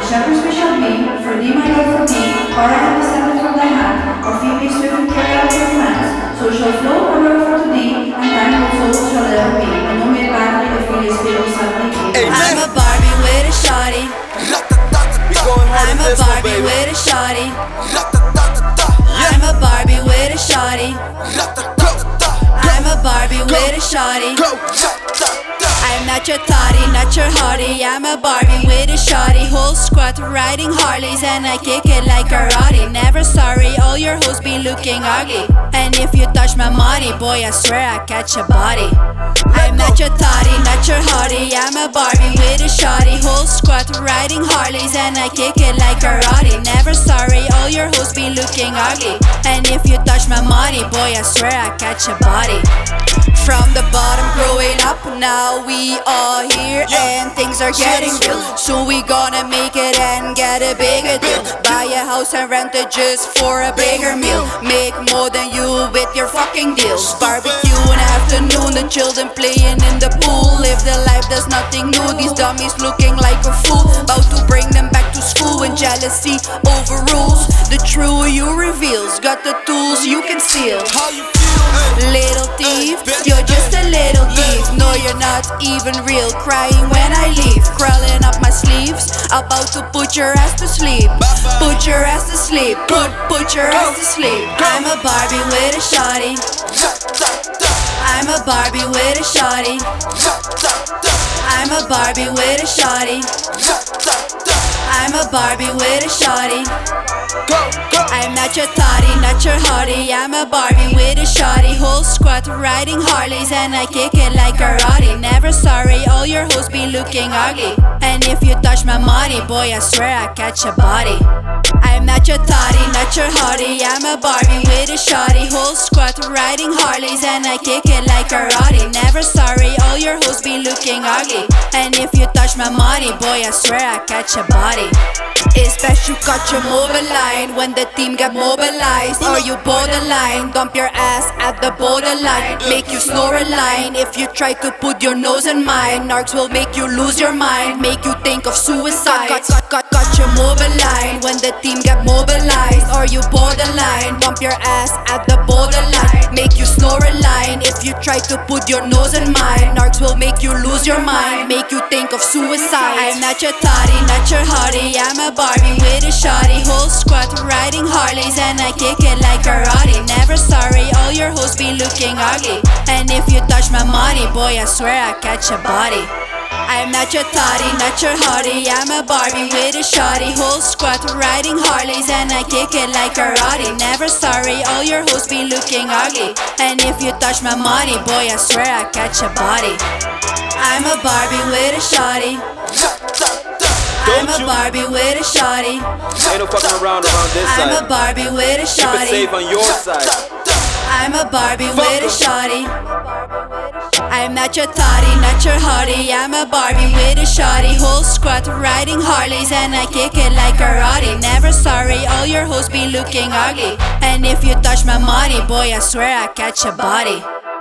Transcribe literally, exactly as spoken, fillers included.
Whichever special be, for thee my love for thee, or I have descended from thy hand, or feed me swift and carry out your plans, so shall flow a river to thee, and time also shall ever be, and no mere badly if he is filled suddenly be. I'm a Barbie with a shawty. I'm a Barbie with a shawty. I'm a Barbie with a shawty. I'm a Barbie with a shawty. I'm not your thotty, not your hottie. I'm a Barbie with a shawty. Whole squad riding Harleys and I kick it like karate. Never sorry, all your hoes be looking ugly. And if you touch my money, boy, I swear I catch a body. I'm not your thotty, not your hottie. I'm a Barbie with a shawty. Whole squad riding Harleys and I kick it like karate. Never sorry, all your hoes be looking ugly. And if you touch my money, boy, I swear I catch a body. From the bottom growing up, now we are here and things are getting real. Soon we gonna make it and get a bigger deal. Buy a house and rent it just for a bigger meal. Make more than you with your fucking deals. Barbecue in the afternoon, the children playing in the pool. Live the life, there's nothing new. These dummies looking like a fool. About to bring them back to school when jealousy overrules. The true you reveals, got the tools you can steal. Little thief, you're just a little thief. No, you're not even real. Crying when I leave, crawling up my sleeves. About to put your ass to sleep. Put your ass to sleep. Put, put your ass to sleep. I'm a Barbie with a shawty. I'm a Barbie with a shawty. I'm a Barbie with a shawty. I'm a Barbie with a shawty. I'm not your thotty, not your hottie. I'm a Barbie with a shawty. Whole squad riding Harleys and I kick it like karate. Never sorry, all your hoes be looking ugly. And if you touch my money, boy, I swear I catch a body. I'm not your thotty, not your hottie. I'm a Barbie with a shawty. Whole squad riding Harleys and I kick it like karate. Never sorry, all your hoes be looking ugly. And if you touch my money, boy, I swear I catch a body. It's best you cut your mobile line when the team get mobilized. Or you borderline, dump your ass at the borderline. Make you snore a line if you try to put your nose in mine. Narcs will make you lose your mind, make you think of suicide. Cut, cut, cut, cut your mobile line when the team get mobilized. Or you borderline, dump your ass at the borderline. Make you snore a line if you try to put your nose in mine. Narcs will make you lose your mind, make you think of suicide. I'm not your thotty, not your hottie. I'm a Barbie with a shawty. Whole squad riding Harleys and I kick it like karate. Never sorry, all your hoes be looking ugly. And if you touch my money, boy, I swear I catch a body. I'm not your thotty, not your hottie. I'm a Barbie with a shawty. Whole squad riding Harleys and I kick it like karate. Never sorry, all your hoes be looking ugly. And if you touch my money, boy, I swear I catch a body. I'm a Barbie with a shawty. I'm a Barbie with a shawty. Ain't no fucking around around this I'm side. a Barbie with a Keep it shawty. safe on your side. I'm a Barbie with a shawty. I'm not your thotty, not your hottie. I'm a Barbie with a shawty. Whole squad riding Harleys and I kick it like karate. Never sorry, all your hoes be looking ugly. And if you touch my money, boy, I swear I catch a body.